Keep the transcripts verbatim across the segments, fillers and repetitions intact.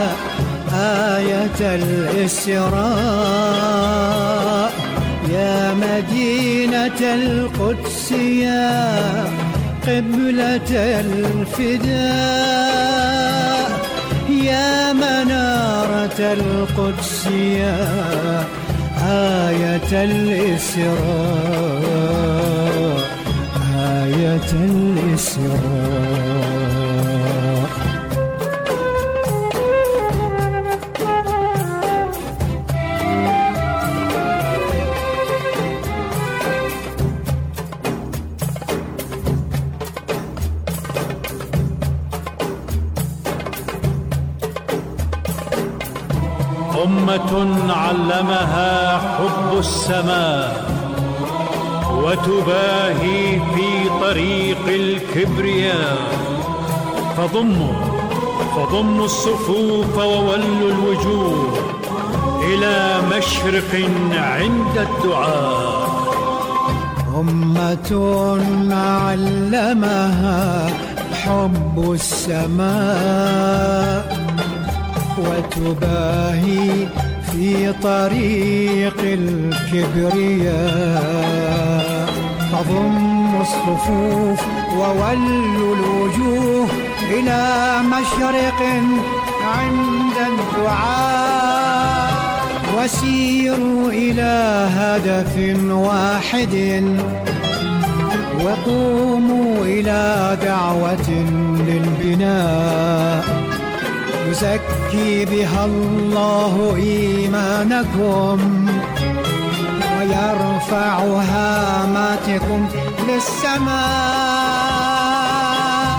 آية الإسراء يا مدينة القدس يا قبلة الفداء يا منارة القدس يا آية الإسراء آية الإسراء. أمة علمها حب السماء وتباهي في طريق الكبرياء، فضموا فضموا الصفوف وولوا الوجوه إلى مشرق عند الدعاء. أمة علمها حب السماء وتباهي في طريق الكبرياء، فضموا الصفوف وولوا الوجوه إلى مشرق عند الدعاء، وسيروا إلى هدف واحد وقوموا إلى دعوة للبناء، يزكي بها الله إيمانكم ويرفع هاماتكم للسماء.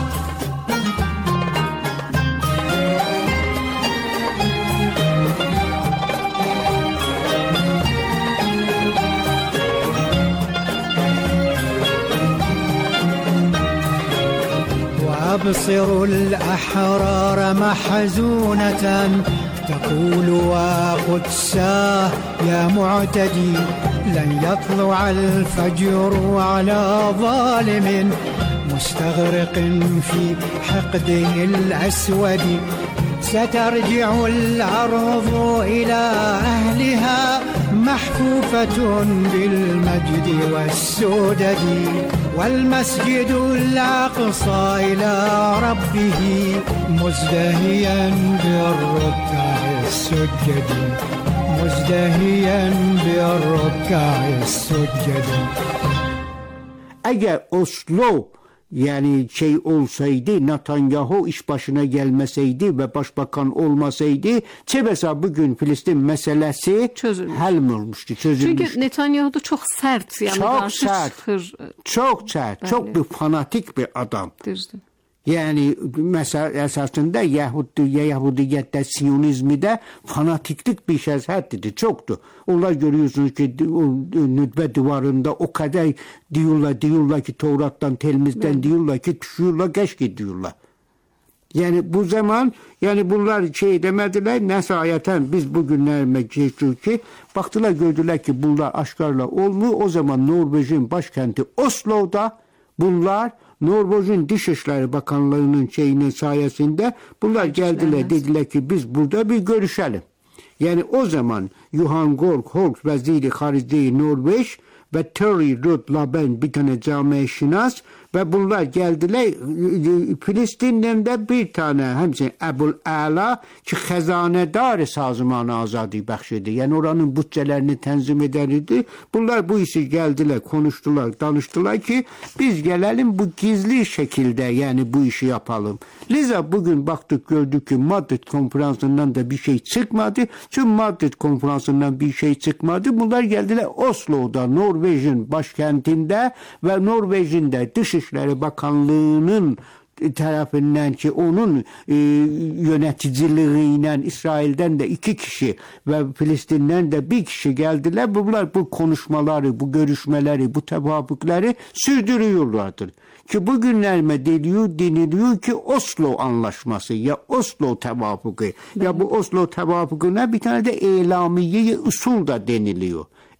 وأبصروا الأحرار محزونة تقول وقدساه يا معتدي، لن يطلع الفجر على ظالم مستغرق في حقده الأسود، سترجع الأرض إلى أهلها محفوفة بالمجد والسدد، والمسجد الأقصى إلى ربه مزدهيا بالركع السجد، مزدهيا بالركع السجد. اگر اسلو yani şey olsaydı, Netanyahu iş başına gelmeseydi ve başbakan olmasaydı, çebesa bugün Filistin meselesi çözülmüş. hal mi olmuştu, çözülmüştü. Çünkü Netanyahu da çok sert, yani çok sert, çıkır. çok sert, çok bir fanatik bir adam. Düzdür. Yani mesela esasında Yahudi, Yahudiyette, Siyonizmide fanatiklik bir şezhettir, çoktu. Onlar görüyorsunuz ki o nütbe duvarında o kadar diyorlar, diyorlar ki Tevrat'tan, Telmiz'den evet. diyorlar ki düşüyorlar, geç gidiyorlar. Yani bu zaman, yani bunlar şey demediler, nesayeten biz bugünlerime geçiyor ki, baktılar gördüler ki bunlar aşkarla olmuyor. O zaman Norveç'in başkenti Oslo'da bunlar Norveç'in Dışişleri Bakanlığı'nın şeyinin sayesinde bunlar geldiler, evet. dediler ki biz burada bir görüşelim. Yani o zaman Johan Gorg Holk Veziri Harici Norveç ve Terry Rudd Laben bir tane camiaşinas ve bunlar geldiler. Filistin'den de bir tane hemşe Ebul Ala ki Xezanedar Sazman Azadi Bəxşidi. Yani oranın bütçelerini tenzim ederdi. Bunlar bu işi geldiler, konuştular, danıştılar ki biz gelelim bu gizli şekilde yani bu işi yapalım. Liza bugün baktık gördük ki Madrid konferansından da bir şey çıkmadı. Çünkü Madrid konferansından bir şey çıkmadı. Bunlar geldiler Oslo'da, Norveç'in başkentinde ve Norveç'in de Dışişleri Bakanlığı'nın tarafından ki onun e, yöneticiliğiyle İsrail'den de iki kişi ve Filistin'den de bir kişi geldiler. Bunlar bu konuşmaları, bu görüşmeleri, bu tevafukları sürdürüyorlardır. Ki bugünlerime deniyor, deniliyor ki Oslo Anlaşması ya Oslo Tevafuku ya bu Oslo Tevafuku'na bir tane de elamiye usul da deniliyor.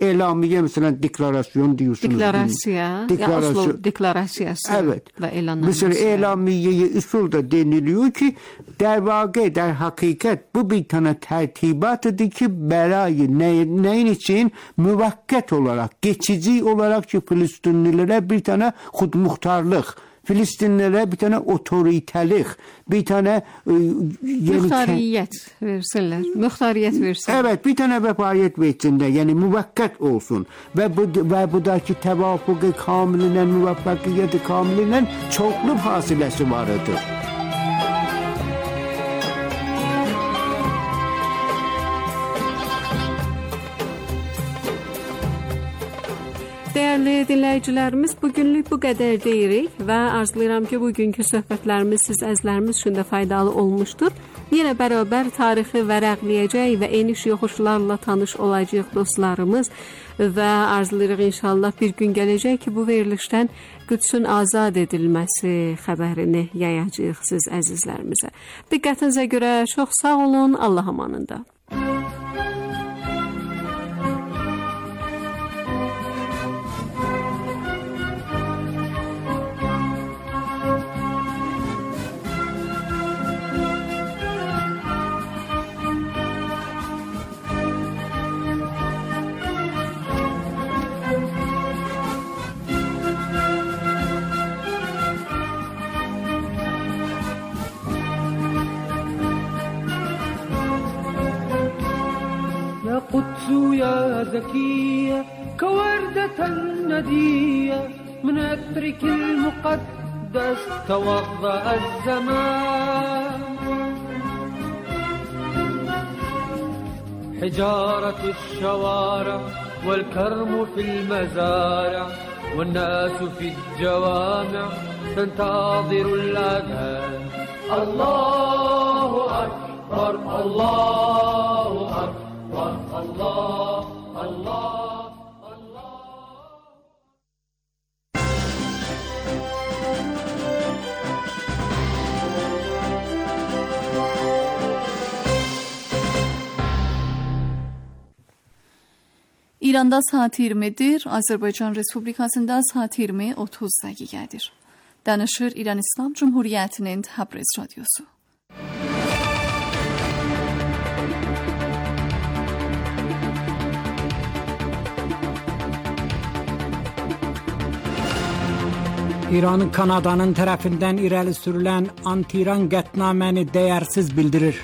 e'lamiye mesela deklarasyon diyorsunuz. Deklarasiya. Deklarasyon. Ya Oslo deklarasiyası. Evet. Ve elanlar. Mesela e'lamiye usulda deniliyor ki der vaqiy, der hakikat bu bir tane tertibatıdır ki belayı ne, neyin için müvekket olarak, geçici olarak ki Filistinlilere bir tane hudmuhtarlık, Filistinlilere bir tane otoritelik, bir tane e, muhtariyet versinler. Muhtariyet versinler. Evet, bir tane vefayet versinler. Yani müvekket olsun. Ve bu ve buradaki tevafuku kamilinen, müvaffakiyeti kamilinen çoklu fasilesi vardır. Değerli dinleyicilerimiz, bugünlük bu qədər deyirik və arzulayıram ki, bugünkü söhbətlərimiz siz əzlərimiz üçün də faydalı olmuşdur. Yenə bərabər tarixi vərəqləyəcək və eniş yoxuşlarla tanış olacaq dostlarımız və arzulayırıq inşallah bir gün gələcək ki, bu verilişdən Qüdsün azad edilməsi xəbərini yayacağıq siz əzizlərimizə. Diqqətinizə görə çox sağ olun, Allah amanında. قدس يا زكية كوردة ندية من عطرك المقدس توضأ الزمان حجارة الشوارع والكرم في المزارع والناس في الجوامع تنتظر الأذان الله أكبر الله أكبر Allah, Allah, Allah. İranda saat iyirmidir, Azərbaycan Respublikasında saat iyirmi otuz dəqiqədir. Danışır İran İslam Cumhuriyyətinin Təbriz Radyosu. İranın Kanada'nın tərəfindən irəli sürülən anti-İran qətnaməni dəyərsiz bildirir.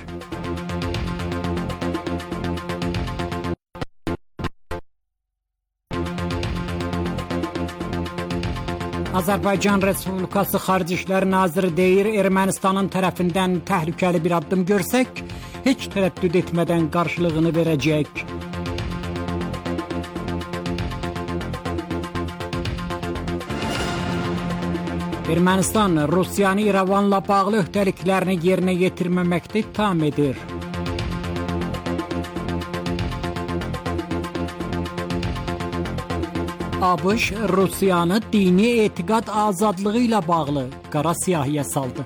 Azərbaycan Respublikası Xarici İşlər Naziri deyir, Ermənistanın tərəfindən təhlükəli bir addım görsək, heç tərəddüd etmədən qarşılığını verəcək. Ermənistan Rusiyanı İrəvanla bağlı öhdəliklərini yerinə yetirməməkdə ittiham edir. ABŞ Rusiyanı dini etiqad azadlığı ilə bağlı qara siyahıya saldı.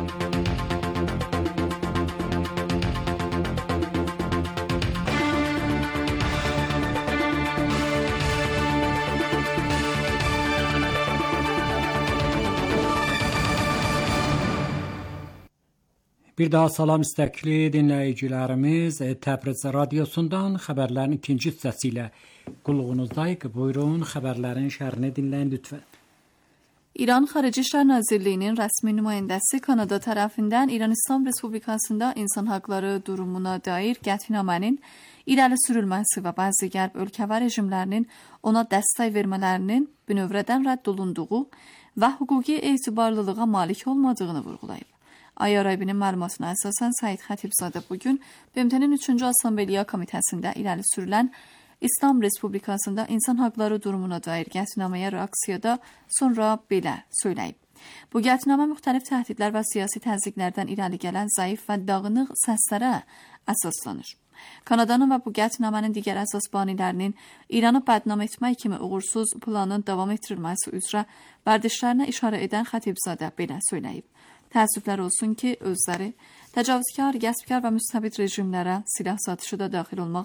Bir daha salam istəkli dinləyicilərimiz, Təbriz Radyosundan xəbərlərin ikinci hissəsi ilə qulluğunuzdayıq. Buyurun, xəbərlərin şərhini dinləyin lütfən. İran Xarici İşlər Nazirliyinin rəsmi nümayəndəsi Kanada tərəfindən İran İslam Respublikasında insan haqları durumuna dair qətnamənin irəli sürülməsi və bəzi qərb ölkə və rejimlərinin ona dəstək vermələrinin bünövrədən rədd olunduğu və hüquqi etibarlılığa malik olmadığını vurğulayıb. Ay Arabinin məlumatına əsasən Səid Xətibzadə bugün B M T-nin üçüncü Assambleya Komitəsində irəli sürülən İslam Respublikasında insan haqları durumuna dair qətnaməyə reaksiyada sonra belə söyləyib. Bu qətnamə müxtəlif təhdidlər və siyasi təzyiqlərdən irəli gələn zəif və dağınıq səslərə əsaslanır. Kanadanın və bu qətnamənin digər əsas banilərinin İranı bədnam etmək kimi uğursuz planın davam etdirilməsi üzrə vərdişlərinə işarə edən Xətibzadə belə söyləyib. Təəssüflər olsun ki, özləri təcavüzkar, qəsbkar və müstəbid rejimlərə silah satışı da daxil olmaqla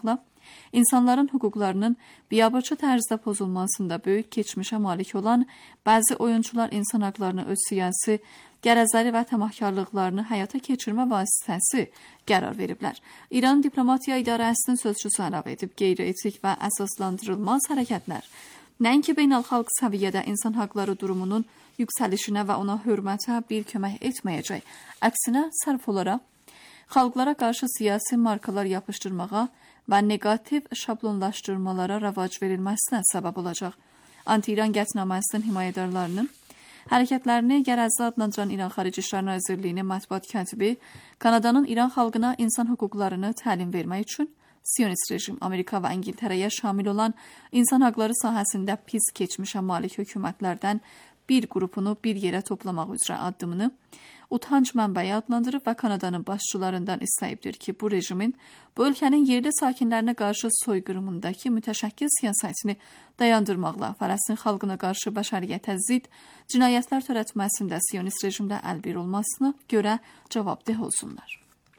İnsanların hüquqlarının biabırçı tərzdə pozulmasında böyük keçmişə malik olan bəzi oyunçular insan haqlarını öz siyasi qərəzləri və təmahkarlıqlarını həyata keçirmə vasitəsi qərar veriblər. İran Diplomatiya İdarəsinin sözçüsü əlavə edib, qeyri-etik və əsaslandırılmaz hərəkətlər nəinki beynəlxalq səviyyədə insan haqları durumunun yüksəlişinə və ona hörmətə bir kömək etməyəcək. Əksinə sərf olaraq xalqlara qarşı siyasi markalar yapışdırmağa və negativ şablonlaşdırmalara rəvac verilməsinə səbəb olacaq. Anti-İran qətnaməsinin himayədarlarının hərəkətlərini qərəzli adlandıran İran Xarici İşlər Nazirliyinin mətbuat katibi Kanadanın İran xalqına insan hüquqlarını təlim vermək üçün Siyonist rejim, Amerika və İngiltərəyə şamil olan insan haqları sahəsində pis keçmişə malik hökumətlərdən bir qrupunu bir yerə toplamaq üzrə addımını utanc mənbəyi adlandırıb və Kanadanın başçılarından istəyibdir ki, bu rejimin bu ölkənin yerli sakinlərinə qarşı soyqırımındakı mütəşəkkil siyasətini dayandırmaqla Fələstin xalqına qarşı bəşəriyyətə zidd cinayətlər törətməsində Siyonist rejimlə əlbir olmasına görə cavabdeh olsunlar.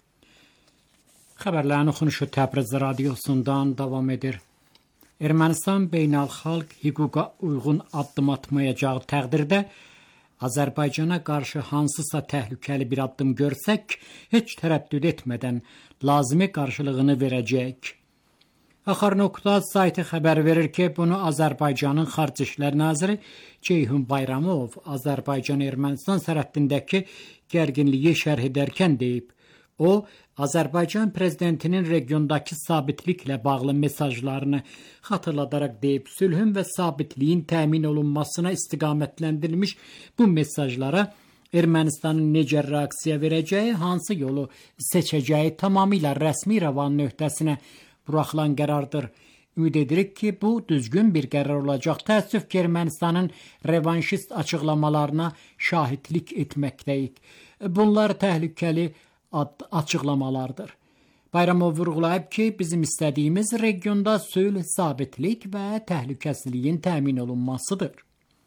Xəbərlərin oxunuşu Təbriz radiosundan davam edir. Ermənistan beynəlxalq hüquqa uyğun addım atmayacağı təqdirdə Azərbaycana qarşı hansısa təhlükəli bir addım görsək, heç tərəddüd etmədən lazımi qarşılığını verəcək. Axar nöqta sayti xəbər verir ki, bunu Azərbaycanın Xarici İşlər Naziri Ceyhun Bayramov Azərbaycan-Ermənistan sərhəddindəki gərginliyi şərh edərkən deyib. O, Azərbaycan prezidentinin regiondakı sabitliklə bağlı mesajlarını xatırladaraq deyib, sülhün və sabitliyin təmin olunmasına istiqamətləndirilmiş bu mesajlara Ermənistanın necə reaksiya verəcəyi, hansı yolu seçəcəyi tamamilə rəsmi rəvanın öhdəsinə buraxılan qərardır. Ümid edirik ki, bu düzgün bir qərar olacaq. Təəssüf ki, Ermənistanın revanşist açıqlamalarına şahidlik etməkdəyik. Bunlar təhlükəli açıqlamalardır. Bayramov vurğulayıb ki, bizim istədiyimiz regionda sülh, sabitlik və təhlükəsizliyin təmin olunmasıdır.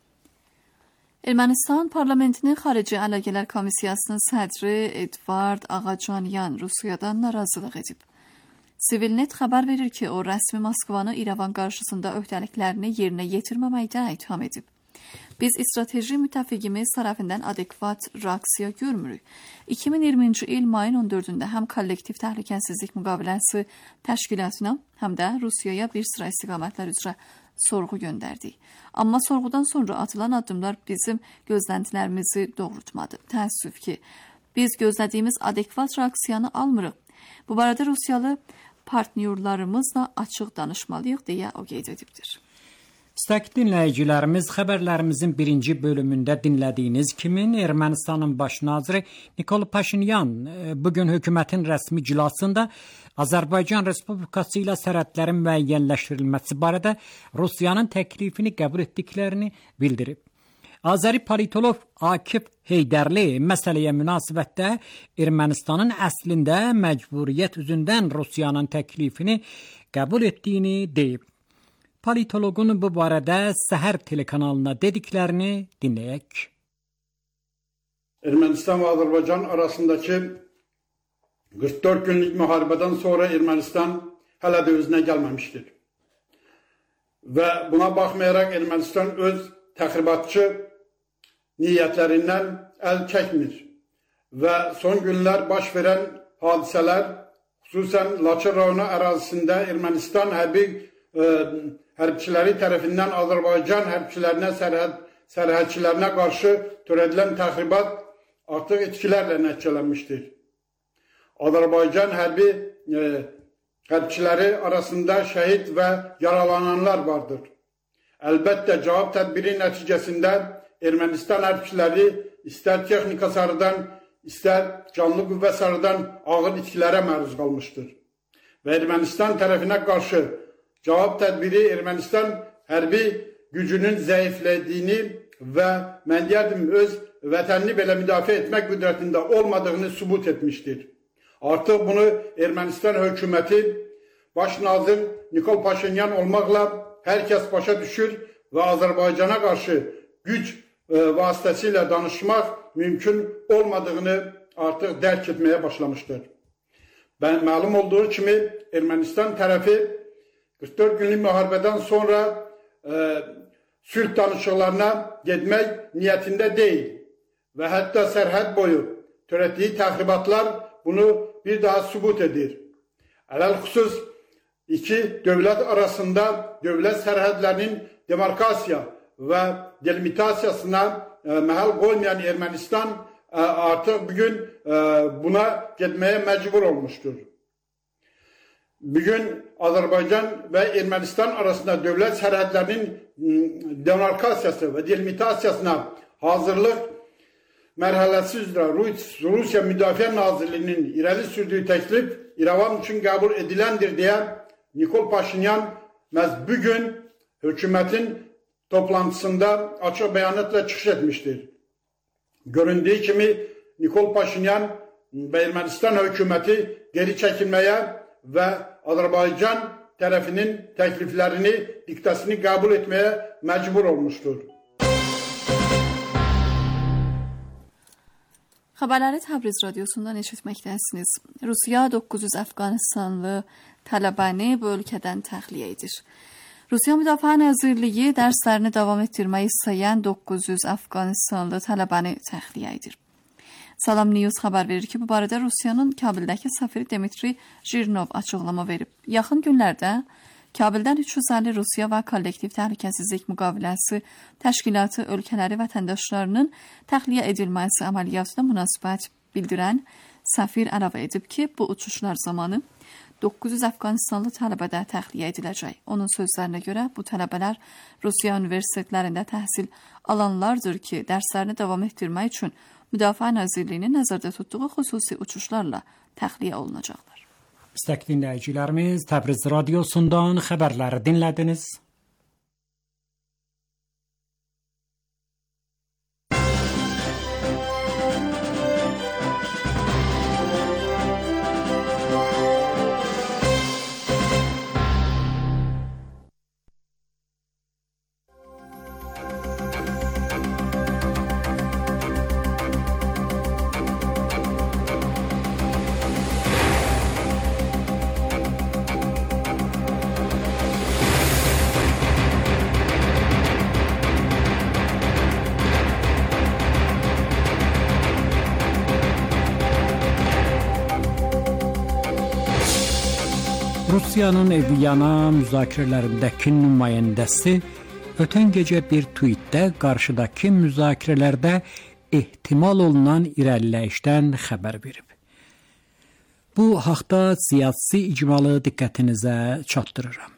Ermənistan parlamentinin Xarici Əlaqələr Komissiyasının sədri Edvard Ağacanyan Rusiyadan narazılıq edib. Sivilnet xəbər verir ki, o rəsmi Moskvanı İrəvan qarşısında öhdəliklərini yerinə yetirməməkdə itham edib. Biz strateji müttəfiqimiz tərəfindən adekvat reaksiya görmürük. iki min iyirminci il mayın on dördündə həm kollektiv təhlükəsizlik müqaviləsi təşkilatına, həm də Rusiyaya bir sıra istiqamətlər üzrə sorğu göndərdik. Amma sorğudan sonra atılan addımlar bizim gözləntilərimizi doğrultmadı. Təəssüf ki, biz gözlədiyimiz adekvat reaksiyanı almırıq. Bu barədə Rusiyalı partnyorlarımızla açıq danışmalıyıq, deyə o qeyd edibdir. İstəkli dinləyicilərimiz, xəbərlərimizin birinci bölümündə dinlədiyiniz kimi Ermənistanın baş naziri Nikol Paşinyan bugün hökumətin rəsmi iclasında Azərbaycan Respublikası ilə sərhədlərin müəyyənləşdirilməsi barədə Rusiyanın təklifini qəbul etdiklərini bildirib. Azəri politolog Akif Heydərli məsələyə münasibətdə Ermənistanın əslində məcburiyyət üzündən Rusiyanın təklifini qəbul etdiyini deyib. Politologun bu barədə Səhər telekanalına dediklərini dinləyək. Ermənistan və Azərbaycan arasındakı qırx dörd günlük müharibədən sonra Ermənistan hələ də özünə gəlməmişdir. Və buna baxmayaraq Ermənistan öz təxribatçı niyyətlərindən əl çəkmir. Və son günlər baş verən hadisələr, xüsusən Laçın rayonu ərazisində Ermənistan hərbi e, hərbçiləri tərəfindən Azərbaycan hərbçilərinə, sərhəd, sərhədçilərinə qarşı törədilən təxribat artıq etkilərlə nəticələnmişdir. Azərbaycan hərbi e, hərbçiləri arasında şəhid və yaralananlar vardır. Əlbəttə, cavab tədbiri nəticəsində Ermənistan hərbçiləri istər texnika sarıdan, istər canlı qüvvə sarıdan ağır itkilərə məruz qalmışdır. Və Ermənistan tərəfinə qarşı cavab tədbiri Ermənistan hərbi gücünün zəiflədiyini və mən deyərdim öz vətənini belə müdafiə etmək qüdrətində olmadığını sübut etmişdir. Artıq bunu Ermənistan hökuməti baş nazir Nikol Paşinyan olmaqla hər kəs başa düşür və Azərbaycana qarşı güc vasitəsilə danışmaq mümkün olmadığını artıq dərk etməyə başlamışdır. Məlum olduğu kimi Ermənistan tərəfi qırx dörd günlük müharibədən sonra e, sülh danışıqlarına getmək niyyətində deyil və hətta sərhəd boyu törətdiyi təxribatlar bunu bir daha sübut edir. Ələlxüsus iki dövlət arasında dövlət sərhədlərinin demarkasiya və delimitasiyasına e, məhəl qoymayan Ermənistan e, artıq bugün e, buna getməyə məcbur olmuşdur. Bugün Azərbaycan və Ermənistan arasında dövlət sərhədlərinin demarkasiyası və delimitasiyasına hazırlıq mərhələsi üzrə Rusiya Müdafiə Nazirliyinin irəli sürdüyü təklif İrəvan üçün qəbul ediləndir deyə Nikol Paşinyan məhz bugün hökumətin toplantısında açıq bəyanatla çıxış etmişdir. Göründüyü kimi Nikol Paşinyan və Ermənistan hökuməti geri çəkilməyə və Azərbaycan tərəfinin təkliflərini, diktəsini qəbul etməyə məcbur olmuşdur. Xəbərləri Təbriz radiosundan eşitməkdəsiniz. Rusiya doqquz yüz Əfqanistanlı tələbəni bu ölkədən təxliyə edir. Rusiya Müdafiə Nazirliyi dərslərini davam etdirmək istəyən doqquz yüz Əfqanistanlı tələbəni təxliyə edir. Salam News xəbər verir ki, bu barədə Rusiyanın Kabildəki səfiri Dmitri Jirnov açıqlama verib. Yaxın günlərdə Kabildən üç yüz əlli Rusiya və Kollektiv Təhlükəsizlik Müqaviləsi Təşkilatı ölkələri vətəndaşlarının təxliyə edilməsi əməliyyatına münasibət bildirən səfir əlavə edib ki, bu uçuşlar zamanı doqquz yüz Əfqanistanlı tələbə də təxliyə ediləcək. Onun sözlərinə görə bu tələbələr Rusiya universitetlərində təhsil alanlardır ki, dərslərini davam etdirmək üçün Müdafiə Nazirliyinin nəzərdə tutduğu xüsusi uçuşlarla təxliyə olunacaqlar. İstək dinləyicilərimiz, Təbriz radiosundan xəbərləri dinlədiniz. Rusiyanın Viyana müzakirələrindəki nümayəndəsi ötən gecə bir tweetdə qarşıdakı müzakirələrdə ehtimal olunan irəliləyişdən xəbər verib. Bu haqda siyasi icmalı diqqətinizə çatdırıram.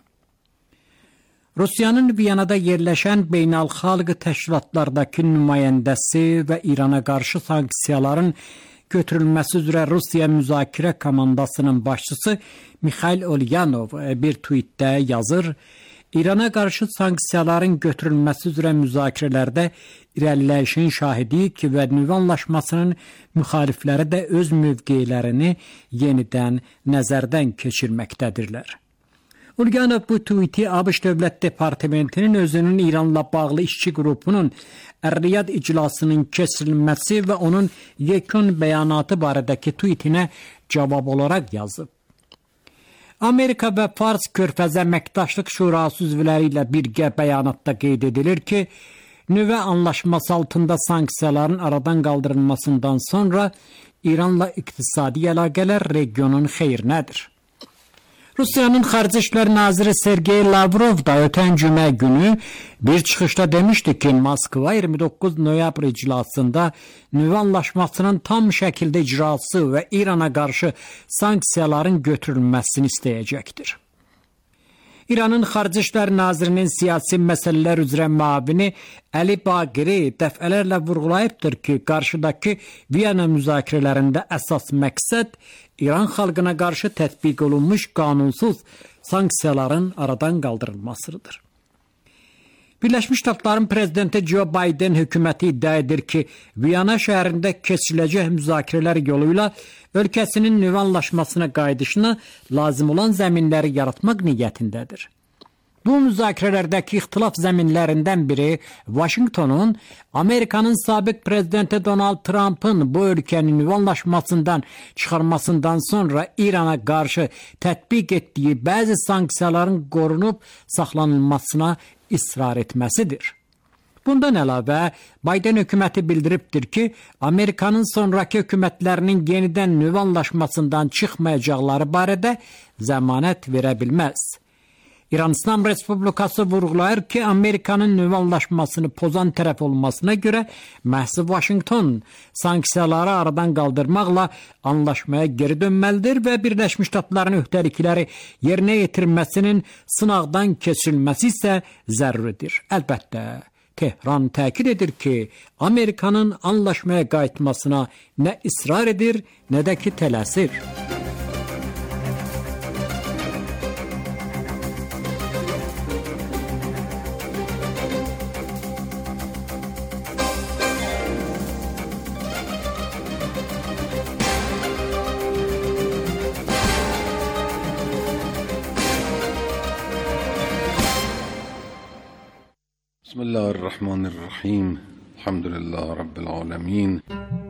Rusiyanın Viyanada yerləşən beynəlxalq təşkilatlardakı nümayəndəsi və İrana qarşı sanksiyaların götürülməsi üzrə Rusiya müzakirə komandasının başçısı Mikhail Ulyanov bir tweetdə yazır: İrana qarşı sanksiyaların götürülməsi üzrə müzakirələrdə irəliləyişin şahidiyik və nüvə anlaşmasının müxalifləri də öz mövqelərini yenidən nəzərdən keçirməkdədirlər. Ulyanov bu tweeti ABŞ Dövlət Departamentinin özünün İranla bağlı işçi qrupunun Ər-Riyad iclasının keçirilməsi və onun yekun bəyanatı barədəki tweetinə cavab olaraq yazıb. Amerika və Fars Körfəzi Əməkdaşlıq Şurası üzvləri ilə birgə bəyanatda qeyd edilir ki, nüvə anlaşması altında sanksiyaların aradan qaldırılmasından sonra İranla iqtisadi əlaqələr regionun xeyrinədir. Rusiyanın Xarici İşlər Naziri Sergey Lavrov da ötən cümə günü bir çıxışda demişdi ki, Moskva iyirmi doqquz noyabr iclasında nüvə anlaşmasının tam şəkildə icrası və İrana qarşı sanksiyaların götürülməsini istəyəcəkdir. İranın Xarici İşlər Nazirinin siyasi məsələlər üzrə müavini Əli Baqiri dəfələrlə vurğulayıbdır ki, qarşıdakı Viyana müzakirələrində əsas məqsəd İran xalqına qarşı tətbiq olunmuş qanunsuz sanksiyaların aradan qaldırılmasıdır. Birləşmiş Ştatların prezidenti Joe Biden hökuməti iddia edir ki, Viyana şəhərində keçiriləcək müzakirələr yolu ilə ölkəsinin nüvə anlaşmasına qayıdışına lazım olan zəminləri yaratmaq niyyətindədir. Bu müzakirələrdəki ixtilaf zəminlərindən biri Washingtonun Amerikanın sabiq prezidenti Donald Trump'ın bu ölkənin nüvə anlaşmasından çıxarmasından sonra İrana qarşı tətbiq etdiyi bəzi sanksiyaların qorunub saxlanılmasına israr etməsidir. Bundan əlavə, Biden hökuməti bildiribdir ki, Amerikanın sonrakı hökumətlərinin yenidən nüvə anlaşmasından çıxmayacaqları barədə zəmanət verə bilməz. İran İslam Respublikası vurğulayır ki, Amerikanın nüvə anlaşmasını pozan tərəf olmasına görə məhz Washington sanksiyaları aradan qaldırmaqla anlaşmaya geri dönməlidir və Birləşmiş Ştatların öhdəlikləri yerinə yetirməsinin sınaqdan keçirilməsi isə zəruridir. Əlbəttə, Tehran təkid edir ki, Amerikanın anlaşmaya qayıtmasına nə israr edir, nə də ki tələsir. Bismillahirrahmanirrahim. Elhamdülillah Rabbil alemin.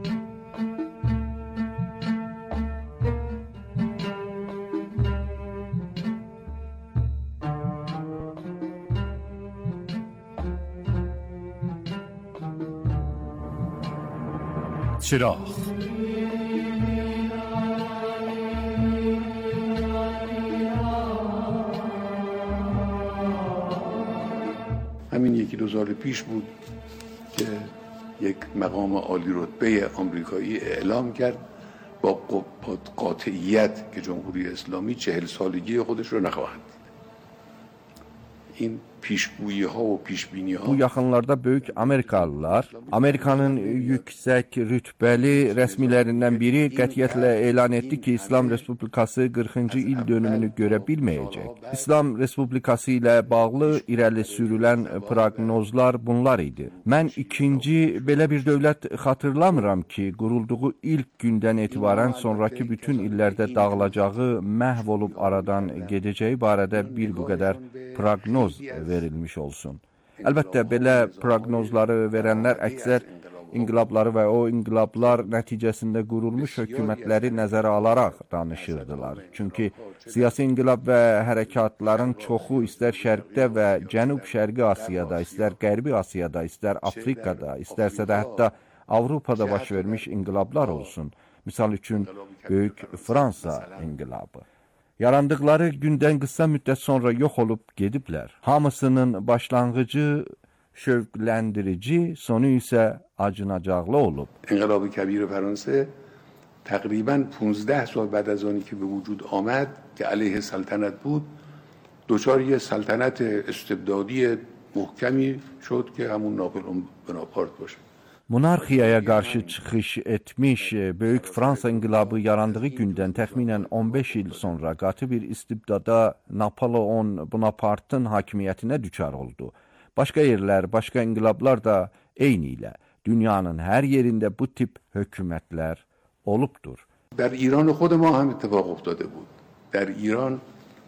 چراغ همین یکی دو سال پیش بود که یک مقام عالی رتبه آمریکایی اعلام کرد با قاطعیت که جمهوری اسلامی چهل سالگی خودش رو نخواهد دید. این پیشگویی ها و پیشبینی ها. Bu yaxınlarda böyük Amerikalılar, Amerikanın yüksək rütbəli rəsmilərindən biri qətiyyətlə elan etdi ki, İslam Respublikası qırxıncı il dönümünü görə bilməyəcək. İslam Respublikası ilə bağlı irəli sürülən proqnozlar bunlar idi. Mən ikinci belə bir dövlət xatırlamıram ki, qurulduğu ilk gündən etibarən sonraki bütün illərdə dağılacağı, məhv olub aradan gedəcəyi barədə bir bu qədər proqnoz verilmiş olsun. Əlbəttə, belə proqnozları verənlər əksər inqilabları və o inqilablar nəticəsində qurulmuş hökumətləri nəzərə alaraq danışırdılar. Çünki siyasi inqilab və hərəkatların çoxu istər Şərqdə və Cənub-Şərqi Asiyada, istər Qərbi Asiyada, istər Afrikada, istərsə də hətta Avropada baş vermiş inqilablar olsun. Misal üçün, Böyük Fransa inqilabı. Yarandıqları gündən qısa müddət sonra yox olub gediblər. Hamısının başlanğıcı şövqləndirici, sonu isə acınacaqlı olub. İnqilab-ı Kəbir Fransa təqribən پانزده سال بعد از آنی که به وجود آمد که علیه سلطنت بود دچار یک سلطنت استبدادی محکمی شد که همون ناپلئون بناپارت باشه. Monarxiyaya qarşı çıxış etmiş Böyük Fransa inqilabı yarandığı gündən təxminən on beş il sonra qatı bir istibdada Napoleon Bonaparte'ın hakimiyyətinə düçar oldu. Başqa yerlər, başqa inqilablar da eyni ilə dünyanın hər yerində bu tip hökumətlər olubdur. در ایران خود ما هم اتفاق افتاده بود. در ایران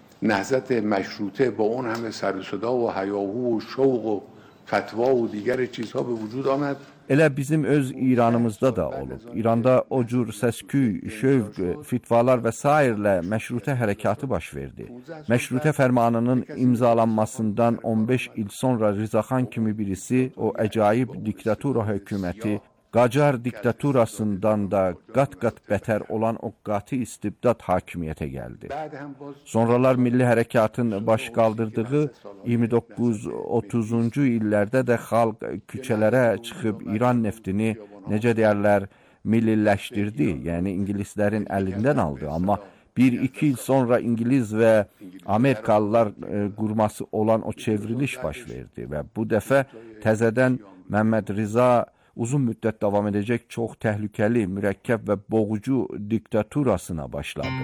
نهضت مشروطه با اون همه سر و صدا و هیاهو و شوق و فتوا و دیگر چیزها به وجود آمد. Elə bizim öz İranımızda da olub. İranda o cür səsküy, şövq, fitvalar və sairlə məşrutə hərəkatı baş verdi. Məşrutə fərmanının imzalanmasından on beş il sonra Rızaxan kimi birisi o əcaib diktatura hökuməti Qacar diktaturasından da qat-qat bətər olan o qatı istibdad hakimiyyətə gəldi. Sonralar milli hərəkatın baş qaldırdığı iyirmi doqquz otuzuncu illərdə də xalq küçələrə çıxıb İran neftini, necə deyərlər, milliləşdirdi, yəni ingilislərin əlindən aldı. Amma bir iki il sonra İngiliz və Amerikalılar e, qurması olan o çevriliş baş verdi və bu dəfə təzədən Məhəmməd Rıza uzun müddət davam edəcək çox təhlükəli, mürəkkəb və boğucu diktaturasına başladı.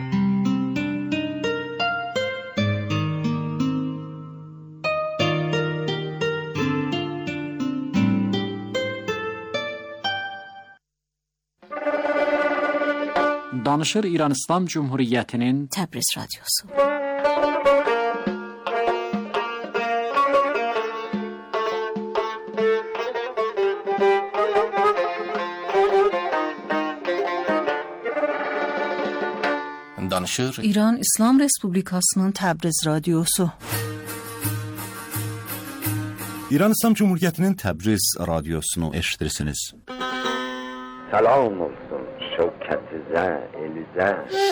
Danışır İran İslam Cumhuriyyətinin Təbriz Radiosu. danışır. İran İslam Respublikasının Təbriz radiosu. İran İslam Cumhuriyeti'nin Təbriz radyosunu eşitirsiniz. Salam olsun şevketize, elize.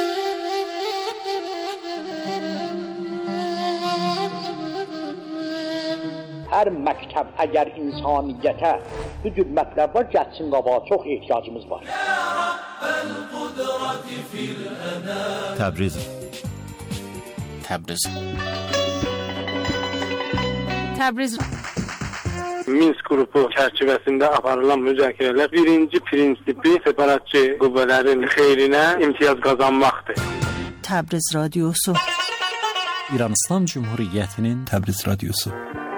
Her məktəb əgər insaniyyətə bu cür mətləblər gəlsin qabağa, çox ehtiyacımız var. Təbriz. Təbriz. Təbriz. Minsk qrupu çərçivəsində aparılan müzakirələr birinci prinsipi separatçı qüvvələrin xeyrinə imtiyaz qazanmaqdır. Təbriz radiosu. İran İslam Cumhuriyeti'nin Təbriz radyosu.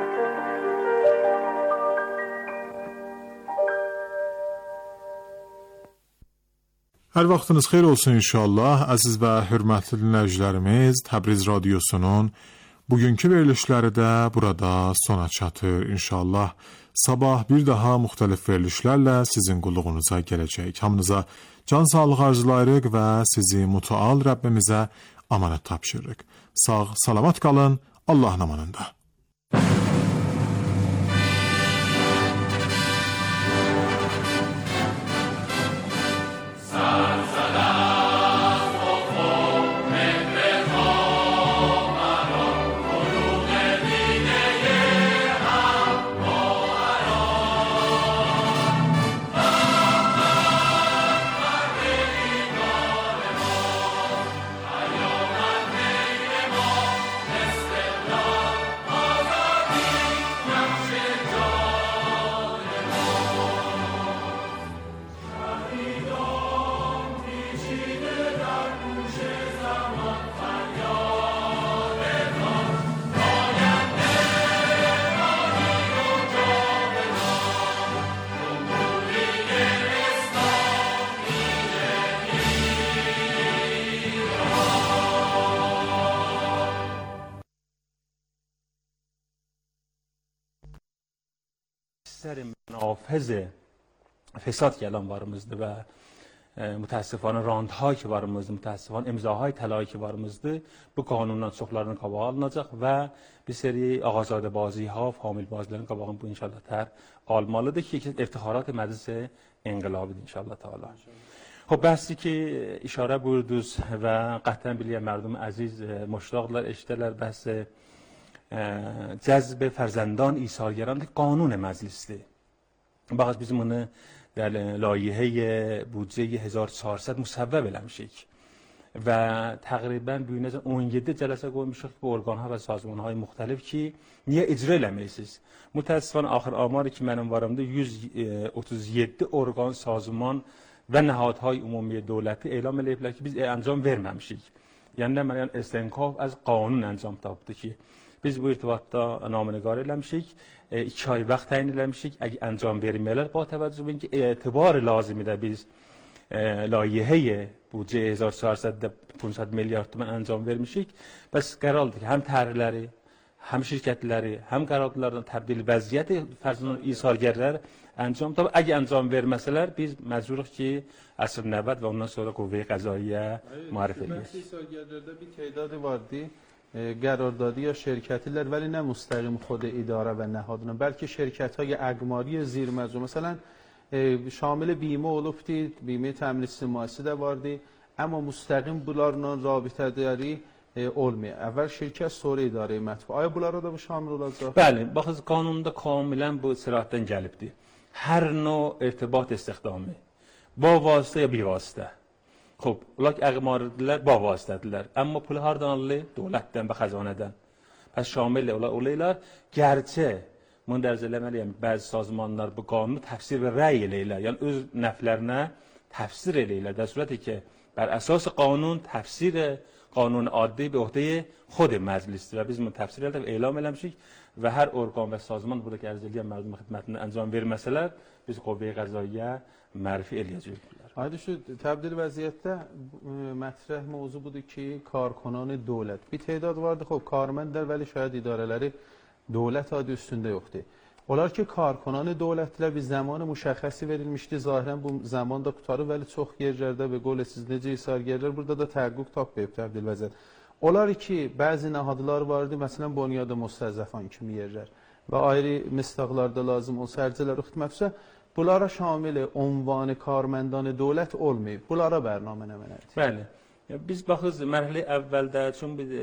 Hər vaxtınız xeyir olsun inşallah. Əziz və hörmətli dinləyicilərimiz, Təbriz radiosunun bugünkü verilişləri də burada sona çatır inşallah. Sabah bir daha müxtəlif verilişlərlə sizin qulluğunuza gələcək. Hamınıza can sağlığı arzulayırıq və sizi mütəal Rəbbimizə amanət tapşırırıq. Sağ, salamat qalın, Allahın amanında. نافذ فساد که الان وارمızdı و متاسفانه راندهایی که وارمızdı, متاسفانه امضاهای طلایی که وارمızdı bu qanundan çoxlarının qabağı alınacaq və bir seri ağazadə baziha, famil bazilərin qabağını bu inşallah tər almalıdır ki, iftixarat məclis inqilabidir inşallah Teala. خب بحثی که اشاره بردوز و قطعا biliyəm مردم عزیز مشتاقlar eşitərlər بحث جذب فرزندان ایثارگران قانون مجلسdir. Baxız bizim bunu در لایحه بودجه هزار و چهارصد مصوب eləmişik və təqribən bu günəcən on yeddi cələsə qoymuşuq bu orqanlar və sazmanlar müxtəlif ki, niyə icra eləməyirsiniz? Mütəəssifən axır amarı ki mənim varımda yüz otuz yeddi orqan, sazman və nəhadهای ümumi dövləti elan eləyiblər ki, biz əncam verməmişik. Yəni nə mənə istenkaf az qanun əncam tapdı ki, biz bu irtibatda namənigar eləmişik, iki ay vaxt təyin eləmişik. Əgər əncam verməyələr, با توجه به اینکه اعتبار لازمی də biz layihə büdcə هزار و چهارصد پانصد milyard تومان əncam vermişik. Bəs qərardır ki, həm tərləri, həm şirkətləri, həm qərarlardan təbdil vəziyyəti fərzunun isargərlər əncam tapıb. Əgər əncam verməsələr, biz məcburuq ki, əsr növbət və ondan sonra qüvvə qəzaiyə marif edək. İsargərlərdə bir tədadı vardı. قراردادی یا شرکتی لر ولی نه مستقیم خود اداره و نهادونه بلکه شرکت های اقماری زیر مجموعه مثلا شامل بیمه olubdi بیمه تامین اجتماعی də vardı amma müstəqim bunlarla rabitə diyari olmuyor. Əvvəl şirkət sonra idarə mətbu. Aya bunlara da bu şamil olacaq? Bəli, baxın qanunda kamilən bu sıratdan gəlibdi. Hər növ irtibat istihdamı با واسطه یا بی واسطه. خب اونها اقماردیlər با vasitədirlər. Amma pulu hardan alırlar? Dövlətdən və xəzanədən. Pəs şamil olaylar gərçə bunu dərc eləməliyəm. Bəzi sazmanlar bu qanunu təfsir və rəy eləyirlər. Yəni öz nəflərinə təfsir eləyirlər. در صورتی که بر اساس قانون təfsir قانون عادی به عهده خود مجلسdir və biz bunu təfsir edib elan eləmişik və hər orqan və sazman burada ki, ərz edən mərdum xidmətini əncam verməsələr biz qüvvə qəzaiyə mərfi eləyəcəklər. Haydi şu təbdil vəziyyətdə mətrəh mövzu budur ki, karkonan dövlət. Bir tədad vardı, xop, karməndlər vəli şayad idarələri dövlət adı üstündə yoxdur. Onlar ki, karkonan dövlətlər bir zamanı müşəxəsi verilmişdi. Zahirən bu zaman da qutarıb, vəli çox yerlərdə və qol siz necə isargərlər burada da təhqiq tapmayıb təbdil vəziyyət. Onlar ki, bəzi nəhadlar vardı, məsələn, Bonyada Mustəzəfan kimi yerlər və ayrı mistaqlarda lazım olsa, hərcələr xidmətsə, bunlara şamil ünvanı karməndanı dövlət olmayıb. Bunlara bərnamə nəmənədir. Bəli. Biz baxırız, mərhələ əvvəldə, çünki